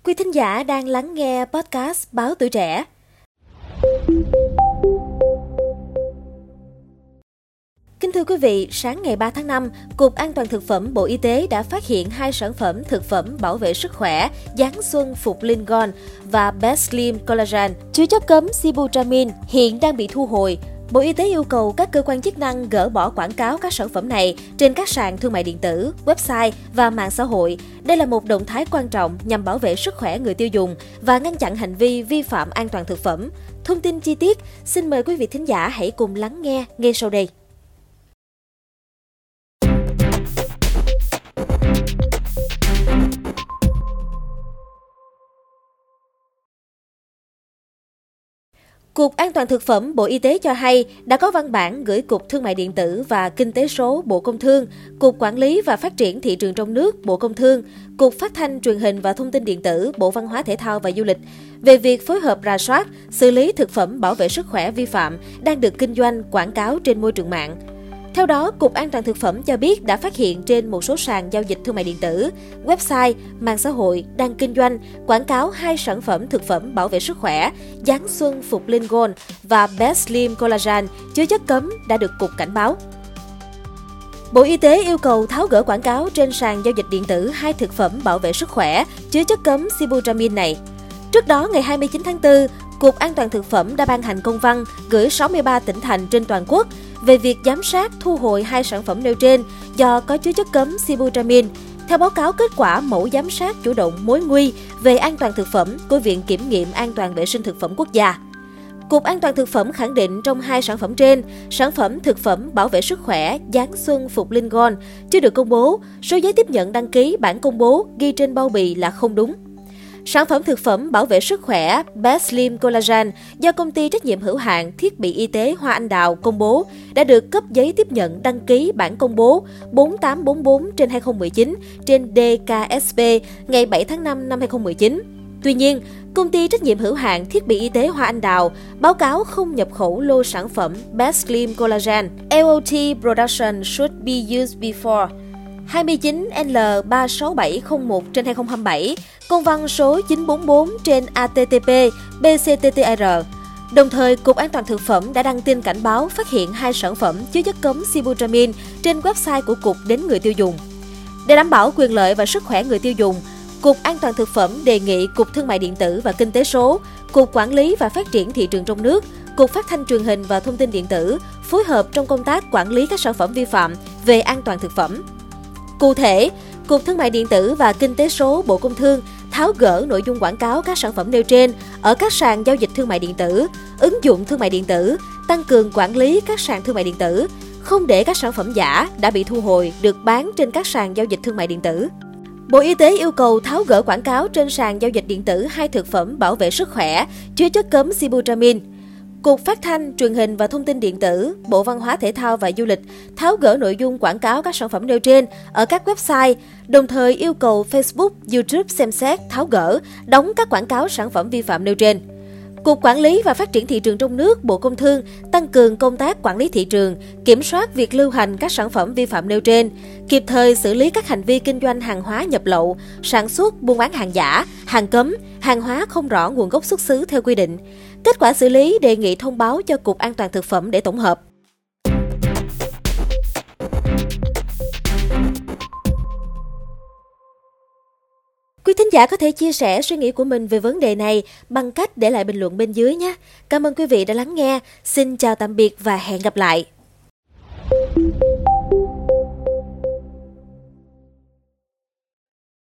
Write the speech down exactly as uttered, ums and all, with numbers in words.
Quý thính giả đang lắng nghe podcast Báo Tuổi Trẻ. Kính thưa quý vị, sáng ngày ba tháng năm, Cục An toàn Thực phẩm Bộ Y tế đã phát hiện hai sản phẩm thực phẩm bảo vệ sức khỏe Giáng Xuân Phục Linh Gold và Best Slim Collagen chứa chất cấm sibutramine hiện đang bị thu hồi. Bộ Y tế yêu cầu các cơ quan chức năng gỡ bỏ quảng cáo các sản phẩm này trên các sàn thương mại điện tử, website và mạng xã hội. Đây là một động thái quan trọng nhằm bảo vệ sức khỏe người tiêu dùng và ngăn chặn hành vi vi phạm an toàn thực phẩm. Thông tin chi tiết, xin mời quý vị thính giả hãy cùng lắng nghe ngay sau đây. Cục An toàn Thực phẩm Bộ Y tế cho hay đã có văn bản gửi Cục Thương mại điện tử và Kinh tế số Bộ Công Thương, Cục Quản lý và Phát triển Thị trường trong nước Bộ Công Thương, Cục Phát thanh Truyền hình và Thông tin điện tử Bộ Văn hóa Thể thao và Du lịch về việc phối hợp rà soát, xử lý thực phẩm bảo vệ sức khỏe vi phạm đang được kinh doanh quảng cáo trên môi trường mạng. Theo đó, Cục An toàn Thực phẩm cho biết đã phát hiện trên một số sàn giao dịch thương mại điện tử, website, mạng xã hội đang kinh doanh quảng cáo hai sản phẩm thực phẩm bảo vệ sức khỏe Giáng Xuân Phục Linh Gold và Best Slim Collagen chứa chất cấm đã được Cục cảnh báo. Bộ Y tế yêu cầu tháo gỡ quảng cáo trên sàn giao dịch điện tử hai thực phẩm bảo vệ sức khỏe chứa chất cấm sibutramine này. Trước đó, ngày hai mươi chín tháng tư, Cục An toàn Thực phẩm đã ban hành công văn gửi sáu mươi ba tỉnh thành trên toàn quốc về việc giám sát thu hồi hai sản phẩm nêu trên do có chứa chất cấm sibutramine. Theo báo cáo kết quả mẫu giám sát chủ động mối nguy về an toàn thực phẩm của Viện Kiểm nghiệm An toàn vệ sinh thực phẩm quốc gia. Cục An toàn Thực phẩm khẳng định trong hai sản phẩm trên, sản phẩm thực phẩm bảo vệ sức khỏe Giáng Xuân Phục Linh Gold chưa được công bố, số giấy tiếp nhận đăng ký bản công bố ghi trên bao bì là không đúng. Sản phẩm thực phẩm bảo vệ sức khỏe Best Slim Collagen do Công ty Trách nhiệm hữu hạn Thiết bị Y tế Hoa Anh Đào công bố đã được cấp giấy tiếp nhận đăng ký bản công bố bốn tám bốn bốn trên hai không một chín trên D K S P ngày bảy tháng năm năm hai không một chín. Tuy nhiên, Công ty Trách nhiệm hữu hạn Thiết bị Y tế Hoa Anh Đào báo cáo không nhập khẩu lô sản phẩm Best Slim Collagen. A O T production should be used before hai mươi chín L ba sáu bảy không một trên hai không hai bảy, công văn số chín bốn bốn trên A T T P B C T T R. Đồng thời, Cục An toàn Thực phẩm đã đăng tin cảnh báo phát hiện hai sản phẩm chứa chất cấm sibutramine trên website của Cục đến người tiêu dùng. Để đảm bảo quyền lợi và sức khỏe người tiêu dùng, Cục An toàn Thực phẩm đề nghị Cục Thương mại điện tử và Kinh tế số, Cục Quản lý và Phát triển Thị trường trong nước, Cục Phát thanh Truyền hình và Thông tin điện tử phối hợp trong công tác quản lý các sản phẩm vi phạm về an toàn thực phẩm. Cụ thể, Cục Thương mại điện tử và Kinh tế số Bộ Công Thương tháo gỡ nội dung quảng cáo các sản phẩm nêu trên ở các sàn giao dịch thương mại điện tử, ứng dụng thương mại điện tử, tăng cường quản lý các sàn thương mại điện tử, không để các sản phẩm giả đã bị thu hồi được bán trên các sàn giao dịch thương mại điện tử. Bộ Y tế yêu cầu tháo gỡ quảng cáo trên sàn giao dịch điện tử hai thực phẩm bảo vệ sức khỏe chứa chất cấm sibutramine. Cục Phát thanh, Truyền hình và Thông tin điện tử, Bộ Văn hóa Thể thao và Du lịch tháo gỡ nội dung quảng cáo các sản phẩm nêu trên ở các website, đồng thời yêu cầu Facebook, YouTube xem xét tháo gỡ, đóng các quảng cáo sản phẩm vi phạm nêu trên. Cục Quản lý và Phát triển Thị trường trong nước, Bộ Công Thương tăng cường công tác quản lý thị trường, kiểm soát việc lưu hành các sản phẩm vi phạm nêu trên, kịp thời xử lý các hành vi kinh doanh hàng hóa nhập lậu, sản xuất, buôn bán hàng giả, hàng cấm, hàng hóa không rõ nguồn gốc xuất xứ theo quy định. Kết quả xử lý đề nghị thông báo cho Cục An toàn Thực phẩm để tổng hợp. Quý thính giả có thể chia sẻ suy nghĩ của mình về vấn đề này bằng cách để lại bình luận bên dưới nhé. Cảm ơn quý vị đã lắng nghe. Xin chào tạm biệt và hẹn gặp lại.